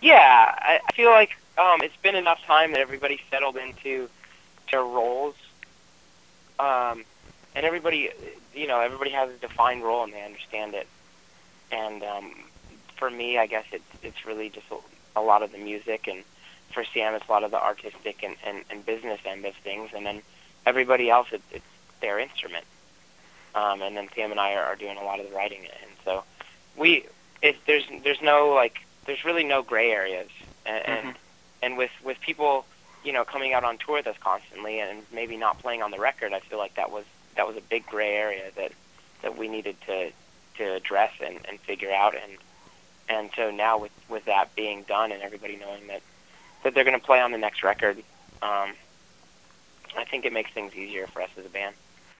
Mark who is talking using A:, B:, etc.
A: Yeah, I feel like it's been enough time that everybody's settled into their roles, and everybody has a defined role and they understand it. And for me, I guess it's really just a lot of the music, and for Sam, it's a lot of the artistic and business end of things, and then everybody else, it's their instrument. And then Sam and I are doing a lot of the writing, and so there's no there's really no gray areas, and with people coming out on tour with us constantly and maybe not playing on the record, I feel like that was a big gray area that we needed to address and figure out, and so now with that being done and everybody knowing that they're going to play on the next record, I think it makes things easier for us as a band.